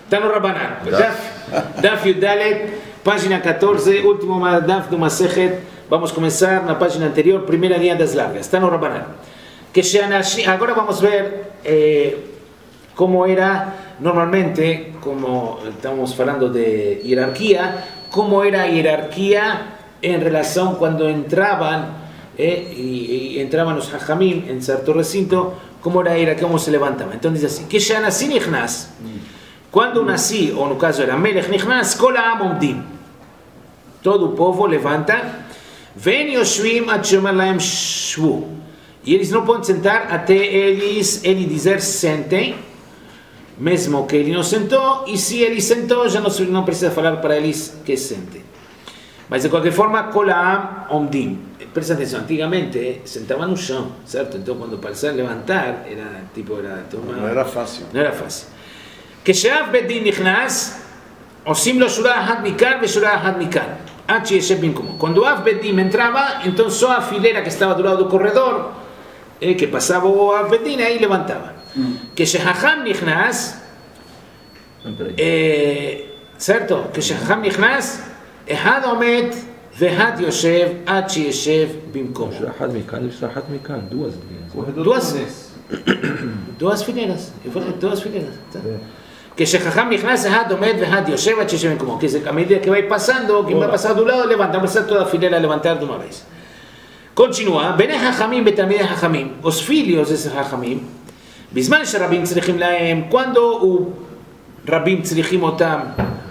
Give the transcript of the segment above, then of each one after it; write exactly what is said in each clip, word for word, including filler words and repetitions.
Está no Rabanan. Daf Yudalet, página catorze, último Daf do Masejet. Vamos começar na página anterior, primeira linha das largas. Está no Rabanan. Que agora vamos ver eh, como era normalmente, como estamos falando de hierarquía, como era a hierarquía en relación cuando entraban eh, y, y entraban los hajamim en cierto recinto, cómo era, era cómo se levantaba. Entonces dice así, que ya nací nichnas, cuando nací, o en el caso era melech nichnas, kol ha'am omdim, todo el povo levanta, ven yoshvim ad she'omer lahem shvu, e eles não podem sentar até eles, ele dizer sentem, mesmo que ele não sentou, e se ele sentou, já não, não precisa falar para eles que sentem. Mas de qualquer forma, kol ha'am omdim. Presta atenção, antigamente sentava no chão, certo? Então quando parecia levantar, era tipo, era tomar... Não era fácil. Não era fácil. כשאב בית דין נכנס, עושים לו שורה אחת מכאן ושורה אחת מכאן, עד שישב במקומו. Quando Av Bedin entraba, então só a fileira que estava do lado do corredor, eh, que passava o Av Bedin, aí levantava. כשחכם נכנס, eh, certo? כשחכם נכנס, אחד עומד ואחד יושב עד שישב במקומו. שורה אחת מכאן ושורה אחת מכאן, duas. duas duas fileiras, duas fileiras. כשחכם נכנס, אחד עומד ואחד יושב עד שישב במקומו. כי זה medida que vai passando, quem vai passar do lado levanta, vai passar toda a fileira a levantar de uma vez. Continua, בני חכמים בתלמידי חכמים, os filhos desses חכמים, בזמן שרבים צריכים להם, quando רבים צריכים אותם,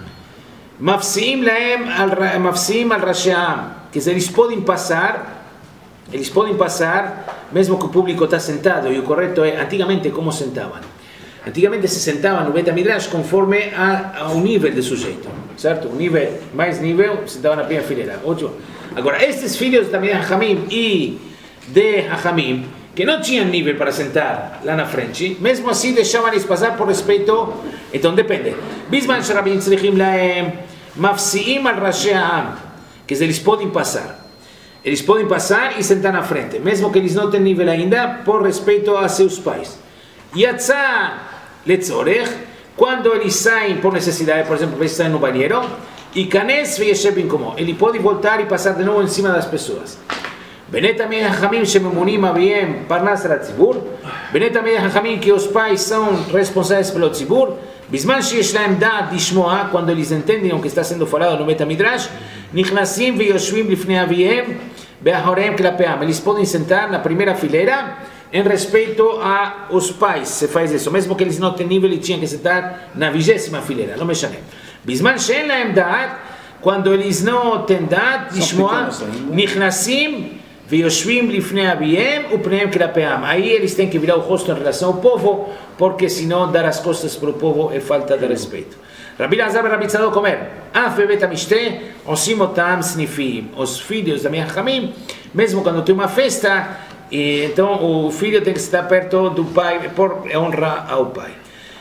מפסיעים להם, מפסיעים על ראשי העם, כי eles podem passar, eles podem passar, mesmo que o público está sentado, e o correto é, antigamente, como sentavam? Antigamente se sentavam no Bet Midrash conforme ao nível do sujeito, certo? O nível, mais nível, sentavam na primeira fileira. Agora, estes filhos também de Hachamim e de Hachamim, que não tinham nível para sentar lá na frente, mesmo assim deixavam eles passar por respeito, então depende. Bisman Sharabim Tzrichim Laem, Mafsiim al Rashi Ha'am, que eles podem passar. Eles podem passar e sentar na frente, mesmo que eles não tenham nível ainda, por respeito a seus pais. Yatzá letzorech, quando eles saem por necessidade, por exemplo, eles saem no banheiro, e kanes veyeshev binkomo, ele pode voltar e passar de novo em cima das pessoas. Benet tamid hachamim shememunim aviem parnas latzibur, benet tamid hachamim que os pais são responsáveis pelo tzibur, bisman sheyesh lahem da'at lishmoa, quando eles entendem o que está sendo falado no Bet Midrash, nichnasim veyoshvim lifnei aviem be'ahoreim klapeam, eles podem sentar na primeira fileira em respeito aos pais, se faz isso, mesmo que eles não tenham nível e tinham que sentar na vigésima fileira, não me chame. Bisman she'en lahem da'at, quando eles não têm da'at lishmoa, nichnasim ויושבים לפני אביהם ופניהם כלפיהם. Aí eles têm que virar o rosto em relação ao povo, porque senão dar as costas para o povo é falta de respeito. Rabi Elazar ורבי צדוק אומר, אף בבית המשתה עושים אותם סניפים. Os filhos da minha Hachamim, mesmo quando tem uma festa, então o filho tem que estar perto do pai, por honra ao pai.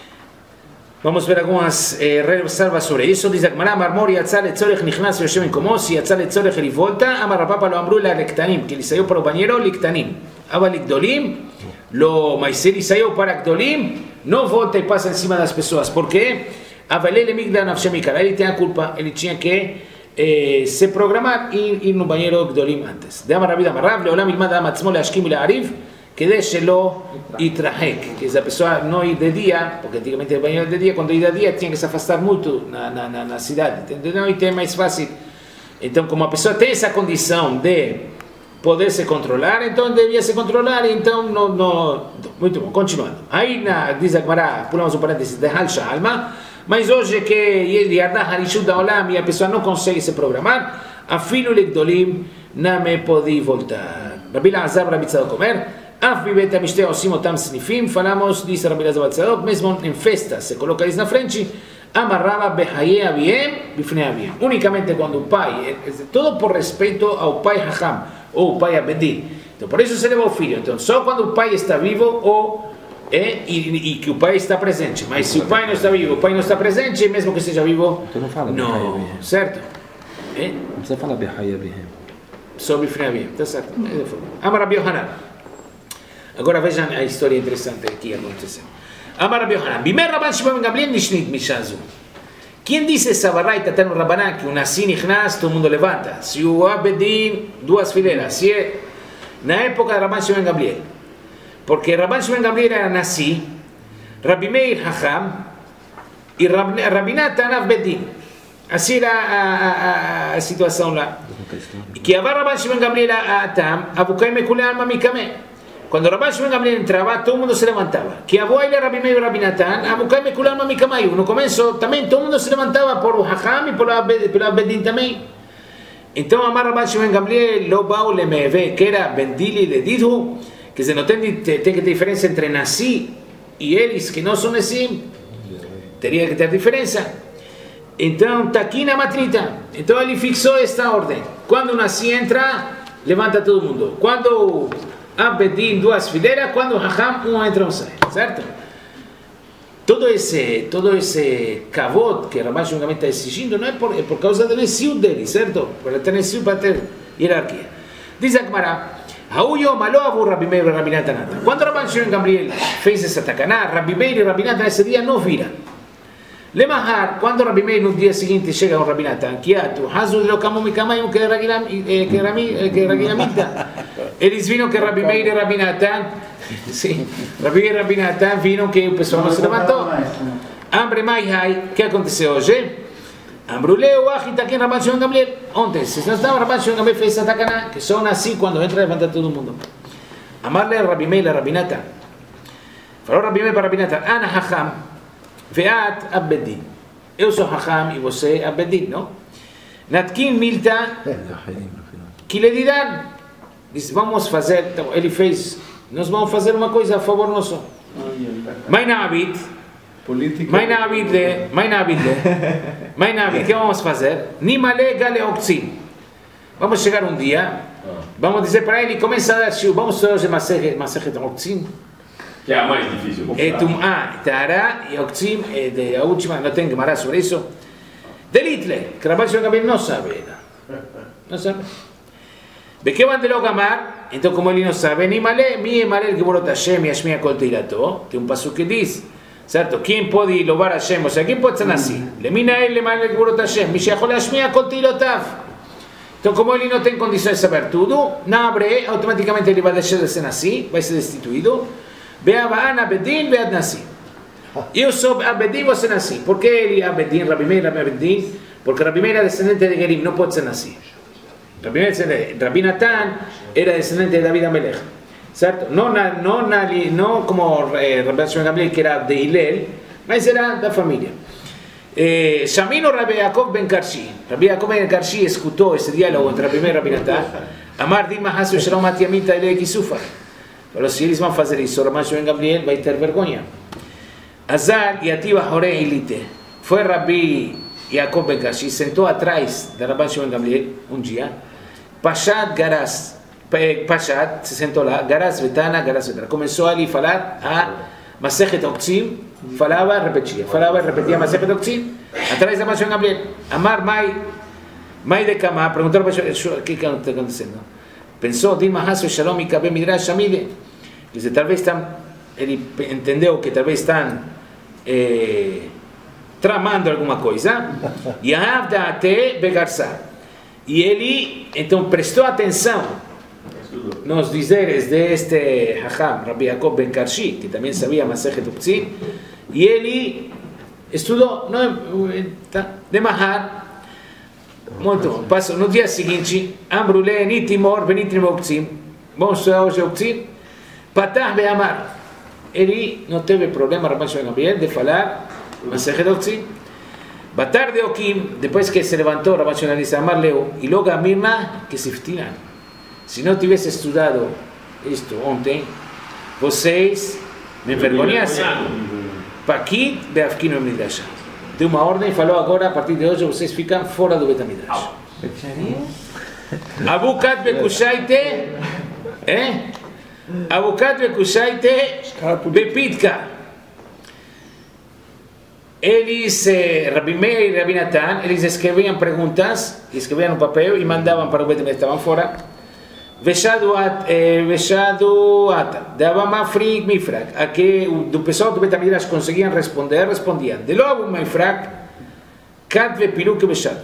Vamos ver algumas eh, reservas sobre isso. Diz a Gemara, Marmor יצא לצורך נכנס ויושב במקומו, si יצא לצורך אל volta, אמר רב פאפא לא אמרו אלא לקטנים, כי ele saiu para o banheiro לקטנים. אבל לגדולים, לא, mas se ele saiu para גדולים, não volta e passa em cima das pessoas. Por quê? אבל אלה מגדל נפשי מקרא, ele tem a culpa, ele tinha que eh, se programar e ir no banheiro גדולים antes. דאמר רבי דאמר רב, לעולם ילמד האדם עצמו להשכים ולהעריב, כדי שלא יתרחק, que essa pessoa não ir de dia, porque antigamente o banheiro de dia, quando ia de dia tinha que se afastar muito na, na, na, na cidade, entendeu? E é mais fácil. Então, como a pessoa tem essa condição de poder se controlar, então devia se controlar, então não, não... Muito bom, continuando. Aí, na, diz a Gemara, pulamos um parênteses, de Halsha Alma, mas hoje que Yardá Harishut da Olam e a pessoa não consegue se programar, afilo legdolim não me pode voltar. Rabi Elazar ורבי צדוק אומר, אף בבית המשתה עושים אותם סניפים, falamos, diz Rabi Elazar ורבי צדוק, mesmo em festas, se coloca eles na frente, amarrava behaye aviem, bifnei aviem. Unicamente quando o pai, todo por respeito ao pai Hacham, ou o pai Abedi. Então, por isso se leva o filho. Então, só quando o pai está vivo, ou, é, e, e que o pai está presente. Mas se o pai não está vivo, o pai não está presente, mesmo que seja vivo, então não fala não, certo? É? Não precisa falar behaye aviem. Só bifnei aviem, está certo. Amar Rabi Yohanan. Agora vejam a história interessante que aconteceu. Amar Rabbi Yohanan, Bimer Rabban Shimon ben Gamliel Nishnit Mishazu. ¿Quién dice esa barraita tan Rabbaná que una sin ignaz todo el mundo levanta? Si hubo Abedín, dos fileras. Si es en la época de Rabban Shimon ben Gamliel. Porque Rabban Shimon ben Gamliel era Nasi, Rabbi Meir Hacham y Rabbi Natan Abedín. Así era la situación lá. Y que Abar Rabban Shimon ben Gamliel a Tam, Abukai Mekule Alma Mikame. Cuando Rabban Shimon ben Gamliel entraba, todo el mundo se levantaba. Que Abuaila Rabbi Meir y Rabbi Natan, Abukai Mekule Alma Mikame. No comenzó también, todo el mundo se levantaba por Hacham y por Abedín también. Entonces Amar Rabban Shimon ben Gamliel lo baule me ve que era Bendili de Didhu, que se no tiene que tener diferencia entre Nasi y Elis, que no son Nesim. Tenía que tener diferencia. Entonces, taquina matrita. Entonces él fixó esta orden. Cuando una así entra, levanta todo el mundo. Cuando Abedín, dos fileras, cuando Hacham, uno entra un sai. ¿Cierto? Todo ese, todo ese cabot que Rabban Shimon está exigiendo no es por, es por causa del nesiut de él, ¿cierto? Por el nesiut para tener jerarquía. Dice Akmara, Hauyo malo abu Rabbi Meir y Rabbi Natan. Cuando Rabban Shimon Gamliel fez esa tacaná, Rabbi Meir y Rabbi Natan ese día no viran. Le mahar, quando Rabbi Meir no dia seguinte chega ao Rabbi Natan, que tu hazu lo kamo mi kamaim que Ragilam que Rami que Ragilamita. Eles viram que Rabbi Meir e Rabbi Natan, sim, Rabbi e Rabbi Natan viram que o pessoal não se levantou. Ambre mai hai, que aconteceu hoje? Ambruleu achita que Rabban Shimon Gamliel. Ontem, se não estava Rabban Shimon Gamliel fez essa tacaná, que são assim quando entra levanta todo mundo. Amarle a Rabbi Meir e Rabbi Natan. Falou Rabbi Meir para Rabbi Natan, ana hacham. Veat Abedin. Eu sou Hacham e você Abedin, não? Natkin Milta, que lhe dirán, diz, vamos fazer, então, ele fez, nós vamos fazer uma coisa a favor nosso. Maina Abid, Maina Abid, Maina Abid, Maina Abid, que vamos fazer? Nimale Gale Oktzim. Vamos chegar um dia, vamos dizer para ele, começa a dar shiur, vamos fazer Masechet Oktzim. Que é a mais difícil. É Tum'a, Tahara e Oktzim, é a última, não tem Gemara sobre isso. Delitle, que Rabban Shimon Gamliel não sabe. Não sabe. De que van de lo gamar? Então, como ele não sabe, ni malé, mi malé, que borota Hashem, e Hashmi Akol Teirato. Tem um passo que diz, certo? Quem pode louvar Hashem? Ou seja, quem pode ser assim? Le mina ele, malé, que borota Hashem, mi sheyachol Hashmi Akol Teirotav. Então, como ele não tem condições de saber tudo, não abre, automaticamente ele vai deixar de ser assim, vai ser destituído. Be'ava'an Abedin, be'ad Nasi. Eu sou Abedin, você Nasi. Por que ele é Abedin, Rabbi Meir, Rabbi Abedin? Porque Rabbi Meir é descendente de Gerim, não pode ser Nasi. Rabbi Meir, Rabbi Natan era descendente de David Amelech. Certo? Não, não, não como eh, Rabbi Shimon Gamliel, que era de Hillel, mas era da família. Eh, Shamino Rabbi Yaakov ben Karshi. Rabbi Yaakov ben Karshi escutou esse diálogo entre Rabbi Meir e Rabbi Natan. Amar Dima Hasu Shalom Atiamita Ele Kisufa. Falou, se eles vão fazer isso, Rabban Shimon Gamliel vai ter vergonha. Azar e Ativa Horei Elite. Foi Rabbi Yaakov ben Karshi, sentou atrás de Rabban Shimon Gamliel um dia. Pashat Garas, Pashat se sentou lá, Garas Vetana, Garas Vetana. Começou ali a falar a Masechet Oktzim, falava e repetia, falava e repetia Masechet Oktzim, atrás de Rabban Shimon Gamliel. Amar Mai, Mai de Kama, perguntou para o que está acontecendo. Pensou, Dilma Hasso Shalom e Kabe Midrash Shamile. Diz, talvez estão, ele entendeu que talvez estão eh, tramando alguma coisa. E até Begarsá. E ele, então, prestou atenção nos dizeres deste Hacham, Rabbi Yaakov ben Karshi, que também sabia Masechet Oktzim, e ele estudou, não, de Mahar. Muito bom. Passo no dia seguinte, Ambrule, Nitimor, Benitrim Oktzim. Vamos estudar hoje Oktzim. Patah Be'amar. Ele não teve problema, Rabban Shimon Gamliel, de falar Masechet Oktzim. Batar de Okim, depois que se levantou, Rabban Shimon Gamliel disse, Amar Leo, e logo a Mirna, que se fitinan. Se não tivesse estudado isto ontem, vocês me envergonhassem. Pakit Be'afkinu Midrash. Deu uma ordem e falou agora, a partir de hoje, vocês ficam fora do Bet HaMidrash. Abukat Bekushaite, eh? Abukat Bekushaite Bepitka. Eles, eh, Rabbi Meir e Rabbi Natan, eles escreviam perguntas, escreviam no papel e mandavam para o Bet HaMidrash, estavam fora. Veshadu ata, dava mafrik mifrak, a que do pessoal do Betamidrash conseguiam responder, respondiam. De logo mifrak, kadve piruk veshadu.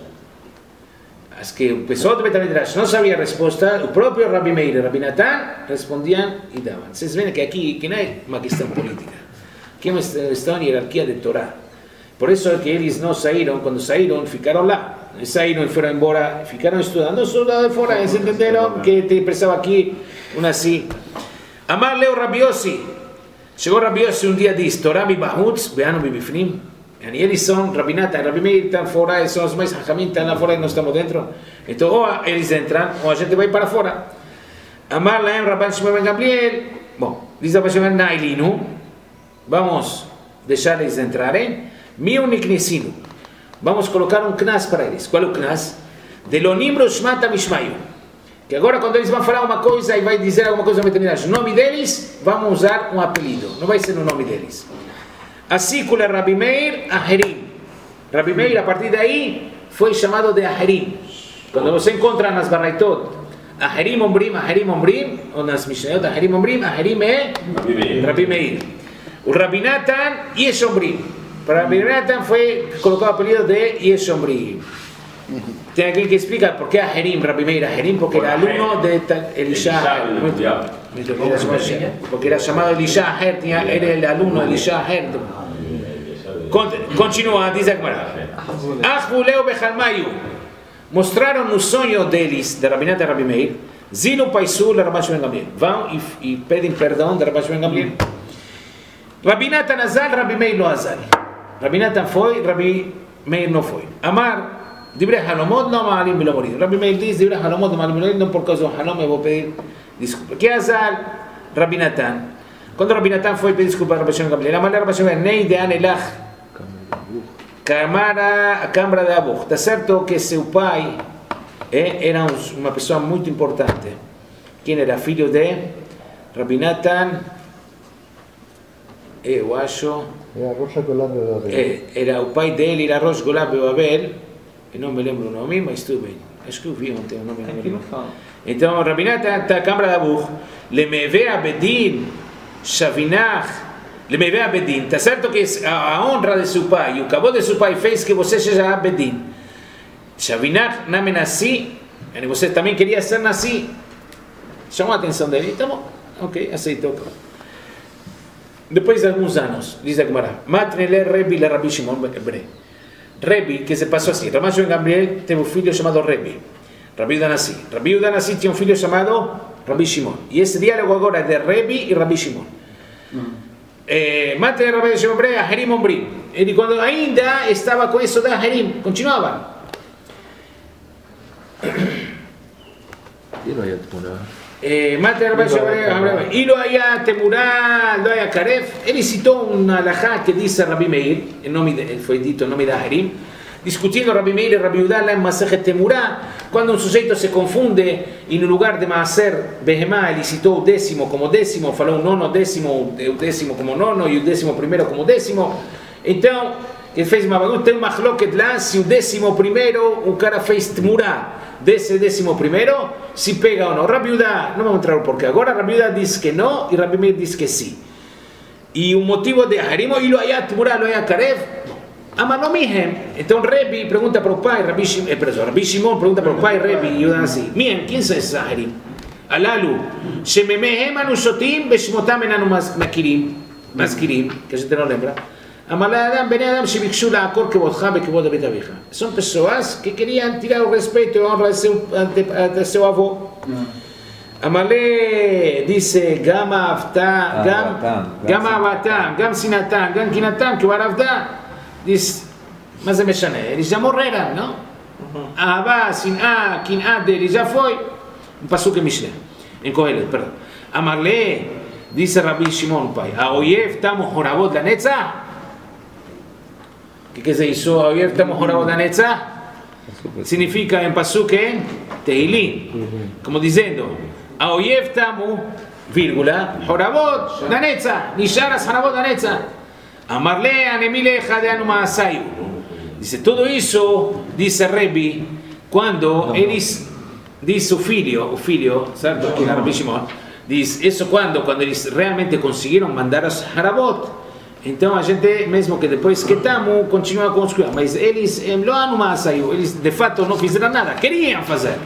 As que o pessoal do Betamidrash não sabia a resposta, o próprio Rabi Meir e Rabi Natan respondiam e davam. Vocês veem que aqui que não é uma questão política, que é uma questão de hierarquia de Torá. Por isso é que eles não saíram, quando saíram, ficaram lá. Saíram e foram embora, ficaram estudando só lá de fora, eles entenderam que te precisava aqui uma assim. Amar leu Rabi Yossi. Chegou Rabi Yossi um dia e disse, Torá mi bahutz, beanu mi bifnim. E eles são, Rabi Natan, Rabi Meir, estão fora, eles são os mais hachamim, estão lá fora e nós estamos dentro. Então, ou eles entram, ou a gente vai para fora. Amar leem Rabban Shimon ben Gamliel. Bom, diz Rabban Shimon ben Nailinu, vamos deixar eles entrarem. Miu niknisinu. Vamos colocar um knas para eles. Qual é o knas? De lo nimro shmata mishmayu. Que agora quando eles vão falar uma coisa e vai dizer alguma coisa determinada, o nome deles, vamos usar um apelido. Não vai ser o nome deles. Assim como Rabi Meir, Aherim. Rabi Meir, a partir daí, foi chamado de Aherim. Quando você encontra nas Baraitot, Aherim Ombrim, Aherim Ombrim, ou nas Mishnayot, Aherim Ombrim, Aherim é Rabi Meir. O Rabi Natan, Yesh Ombrim. Para Rabi Natan foi colocado o apelido de Yesh Ombrim. Tem alguém que explica por qué Aherim, Rabi Meir Aherim, porque era alumno de Elisha. Porque era chamado Elisha Aher, era el alumno de Elisha Aher. Continua, diz a Gemara. Achbuleu bechalmayu. Mostraram no sonho deles, de Rabi Natan e Rabi Meir, Zinu Paisu le Rabban Shimon ben Gamliel. Vão e, e pedem perdão de Rabban Shimon ben Gamliel. Rabi Natan azal, Rabi Meir não azal. Rabi Natan foi, Rabi Meir não foi. Amar, Divrei Halomot não maalim bilo morir. Rabi Meir diz, Divrei Halomot não maalim bilo morir, não por causa do Halom eu vou pedir desculpa. Que azal, Rabi Natan. Quando Rabi Natan foi pedir desculpa a Rabban Shimon ben Gamliel, Amar Rabban Shimon ben Gamliel, Nei de Anelach, Câmara, a Câmara de Abuch. Está certo que seu pai eh, era uma pessoa muito importante. Quem era filho de Rabi Natan? Eu acho. Era Rosh Golab de Babel. É, era o pai dele, era Rosh Golab de Babel. Eu não me lembro o nome, mas tudo bem. Acho que eu vi ontem o nome. Aqui não fala. Então, Rabi Natan está a Câmara de Abuch. Lemevea Bedin, Shavinach. Lemevea Bedin. Está certo que a, a honra de seu pai e o cabo de seu pai fez que você seja Bedin. Shavinach não me nasci. E você também queria ser nasci. Chamou a atenção dele. Então, bom, ok, aceitou. Depois de alguns anos, diz a Gemara, Matnele Rebi le Rabi Shimon Bre. Rebi, que se passou assim, Rabban Shimon ben Gamliel teve um filho chamado Rebi. Rabi Udanassi. Rabi Udanassi tinha um filho chamado Rabi Shimon. E esse diálogo agora é de Rebi e Rabi Shimon. Matnele Rabi Shimon Bre, Aherim Ombrim. Ele quando ainda estava com isso de Aherim, continuava. E não ia demorar. Matnele Rabi Shimon Bre, e não ia temurá, não ia caref. Ele citou uma alahá que diz Rabi Meir, em nome de, foi dito em nome de Aherim, discutindo Rabi Meir e Rabi Udá lá em Masechet Temurá, quando um sujeito se confunde e no lugar de Maaser Behemá ele citou o décimo como décimo, falou o nono décimo, o décimo como nono e o décimo primeiro como décimo. Então, ele fez uma bagunça, tem uma machloket lá, se o décimo primeiro o cara fez Temurá desse décimo primeiro, se pega ou não. Rabi Udá, não vamos entrar porque agora Rabi Udá diz que não e Rabi Meir diz que sim. E o motivo de Aherim, e lo hayat Temurá, lo hayat Karev, Amanomihem. Então Rebi pergunta para o pai, Rabi Shimon, eh, perdão, Rabi Shimon pergunta para o pai, Rebi, e assim, Mien, quem são esses Aherim? Alalu, Shememehem anushotim, Beshmotam enanu makirim, maskirim, que a gente não lembra. Amaladam, Bene Adam, Shebikshu la'akor kevotcha bekevod abet avicha. São pessoas que queriam tirar o respeito e a honra de seu, de seu avô. Amale disse, Gama avta, Gama avatam, Gam sinatam, Gam kinatam, que o aravda. Diz, mas é mexané, eles já morreram, não? Ahavá, Sin'a, Kin'a deles já foi. Um passuque Mishneh, em Kohelet, perdão. Amarle, disse Rabi Shimon, pai, a oyev tamo horavot la netzah. O que quer dizer isso? A oyev tamo horavot la netzah? Significa em passuque Tehilim, como dizendo, a oyev tamo, vírgula, horavot la netzah, nisharas horavot la netzah. Amarle anemile jadeanu maasayu. Dice, todo isso, dice Rebi, quando eles diz o filho, o filho, certo? Que era Rabbi Shimon, diz, isso quando, quando eles realmente conseguiram mandar as harabot, então a gente, mesmo que depois que estamos, continua com os cuidados, mas eles, eles de fato não fizeram nada, queriam fazer.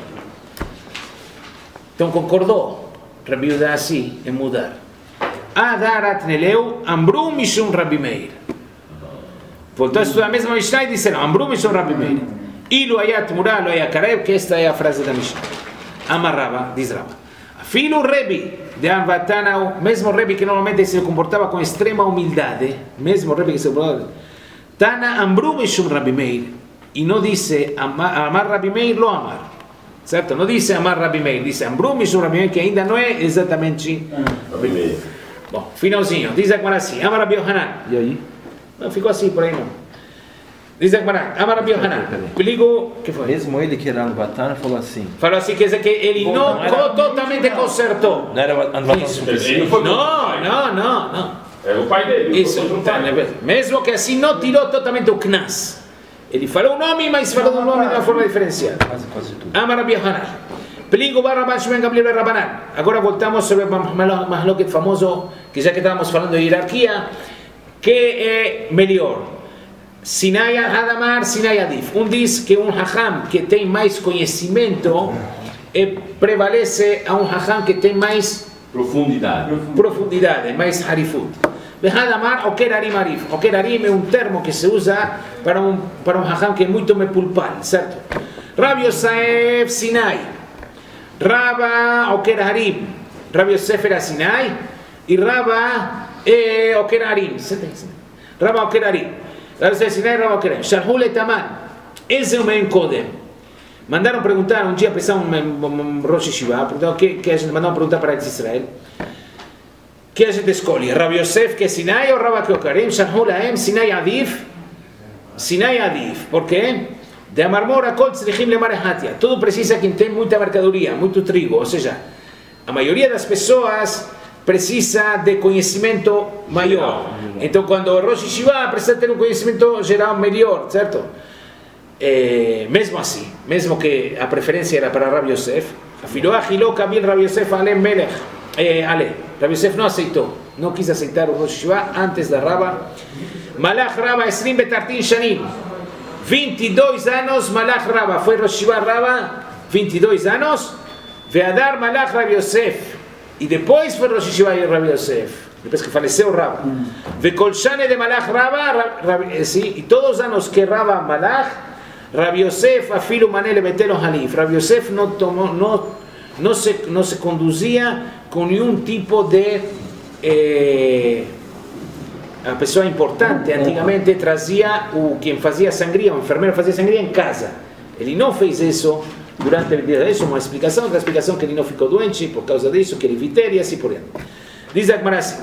Então concordou, Rabbi Yehuda assim, em mudar. Adarat Neleu, Ambru Mishum Rabbi Meir. Voltou a estudar a mesma Mishnah e disseram, Ambru Mishum Rabbi Meir. Ilu ayat mura, lo ayakarev, que esta é a frase da Mishnah. Amarrava, diz Rava. Filho Rebbe de Anvatana, mesmo Rebbe que normalmente se comportava com extrema humildade, mesmo Rebbe que se comportava, Tana Ambru Mishum Rabbi Meir, e não disse Amar Rabbi Meir, lo amar. Certo? Não disse Amar Rabbi Meir, disse Ambru Mishum Rabbi Meir, que ainda não é exatamente Rabbi Meir. Bom, finalzinho, diz agora assim, Amar Rabbi Yohanan. E aí? Não, ficou assim por aí não. Diz agora, Amar Rabbi Yohanan. Ligo, que foi? Mesmo ele que era Anvatana falou assim. Falou assim, quer dizer que ele Bom, não, não era- totalmente consertou. Não era Anvatana Isso. suficiente? Ele foi Não, não, não, não. É o pai dele. Isso, foi contra o pai. mesmo que assim não tirou totalmente o Knas. Ele falou o nome, mas falou o nome de uma forma diferenciada. Quase, quase tudo. Amar Rabbi Yohanan. Pligo barra Bashman Gabriel Rabanan. Agora voltamos sobre o Mahloket famoso, que já que estávamos falando de hierarquia, que é melhor. Sinai Hadamar, Sinai Adif. Um diz que um Hacham que tem mais conhecimento é, prevalece a um Hacham que tem mais Profundidade. profundidade, mais harifut. Hadamar, Oker Arim Arif. Oker Arim é um termo que se usa para um, para um Hacham que é muito mepulpal, certo? Rabbi Yosef Sinai. Raba Oker Harim. Rabbi Yosef era Sinai e Raba é Oker Harim. Raba Oker Harim. Rabbi Yosef Sinai e Raba Oker Harim. Shalhu Letaman. Esse é o Meim Kodem. Mandaram perguntar, um dia precisaram um, um, um Rosh Yeshiva, perguntaram que, que a gente mandaram perguntar para Israel. Que a gente escolhe? Rabbi Yosef que é Sinai ou Raba Oker Harim? Shalhu Lahem Sinai Adif. Sinai Adif. Por quê? De amarmora kol tzrichim lemarehatia. Tudo precisa quem tem muita mercadoria, muito trigo. Ou seja, a maioria das pessoas precisa de conhecimento maior. Então, quando o Rosh Yeshiva precisa ter um conhecimento geral melhor, certo? É, mesmo assim, mesmo que a preferência era para Rabbi Yosef, afilou achilou kabil Rabbi Yosef ale melech. É, ale. Rabbi Yosef não aceitou, não quis aceitar o Rosh Yeshiva antes da Raba. Malach Raba esrim betartin shanim. vinte e dois anos, Malach Raba, foi Rosh Yeshiva Raba, vinte e dois anos, Veadar Malach Rabbi Yosef, e depois foi Rosh Yeshiva e Rabbi Yosef, depois que faleceu Raba. Vekolshane de Malach Raba, Rabbi, sim, e todos os anos que Raba Malach, Rabbi Yosef, afilo manele betelo halif, Rabbi Yosef não, tomou, não, não, se, não se conduzia com nenhum tipo de... Eh, a pessoa importante antigamente trazia o quem fazia sangria, o enfermeiro fazia sangria em casa. Ele não fez isso durante o dia. Isso é uma explicação, outra explicação que ele não ficou doente por causa disso, que ele vitera e assim por diante. Diz a Gemara assim.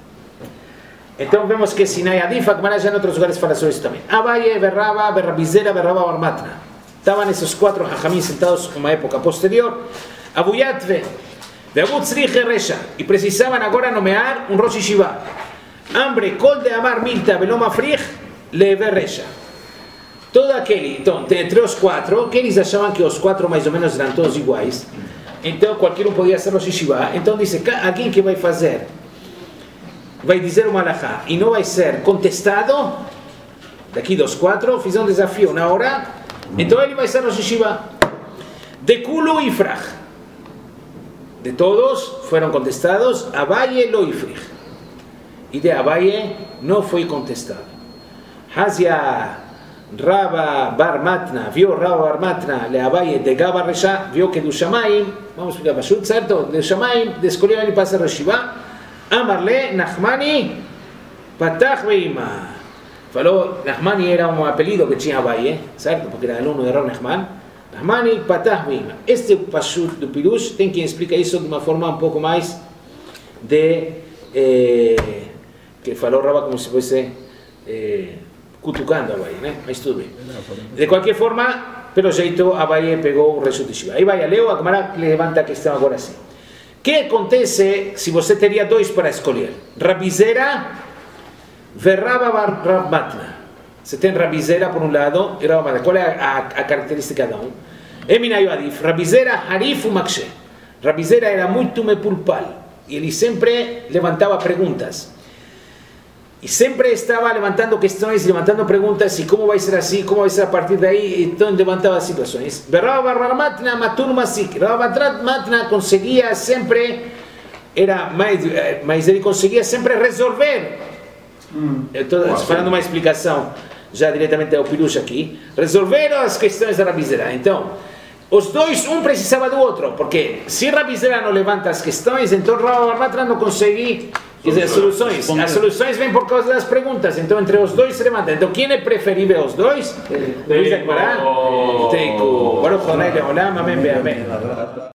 Então vemos que Sinai Adif, a Gemara já em outros lugares fala sobre isso também. Abaye, Berraba, Berrabizera, Berraba, Barmatna. Estavam esses quatro hachamim sentados numa época posterior. Abu Yatve, de Abu Tzrich Resha. E precisavam agora nomear um Rosh Yeshiva. Hambre, col de amar milta, veloma frich, leve resha. Todo aquele, então, entre os quatro, que eles achavam que os quatro mais ou menos eram todos iguais, então qualquer um podia ser Rosh Yeshiva. Então disse, alguém que vai fazer, vai dizer uma halachá e não vai ser contestado, daqui dos quatro, fizeram um desafio na hora, então ele vai ser Rosh Yeshiva. De Kulu e Frach. De todos foram contestados, Abaye lo Ifrich. E de Abaye não foi contestado. Hazia Raba Bar Matna, viu Raba Bar Matna, le Abaye de Gaba Resha, viu que do Shamaim, vamos explicar para Shut, certo? Do Shamaim, escolheu ele para ser Reshiva, Amarle Nachmani, Patach Veima. Falou, Nachmani era um apelido que tinha Abaye, certo? Porque era aluno de Rav Nachman. Nachmani, Patach Veima. Este Pashut do Pirush tem quem explica isso de uma forma um pouco mais de... Eh, que falou Raba como se fosse eh, cutucando a Abaye, né? Mas tudo bem. De qualquer forma, pelo jeito, Abaye pegou o resto de Shiva. Aí vai a Leo, a Gemara levanta a questão agora assim. O que acontece se você teria dois para escolher? Rabizera verraba Rav Matna. Você tem Rabizera por um lado e Rav Matna. Qual é a, a, a característica de cada um? Eminayo Adif, Rabizera Harif Umakshe. Rabizera era muy tumepulpal y él siempre levantaba preguntas. Y siempre estaba levantando cuestiones, levantando preguntas, y cómo va a ser así, cómo va a ser a partir de ahí, y todo levantaba situaciones. Berraba Matna Matur Masik. Rabba Matna conseguía siempre, era mas ele conseguia sempre resolver. Mm. Estou esperando uma explicação já diretamente ao Pirush aqui. Resolver as questões da Rabizera. Então, os dois, um precisava do outro, porque se Rabizera não levanta as questões, então Rabba Matna não consegue. Quer dizer, as soluções. As soluções vêm por causa das perguntas. Então, entre os dois se levanta. Então, quem é preferível aos dois? Luiz Agmará? Teiko. Baruch Adonai Leolam. Amém. Amém.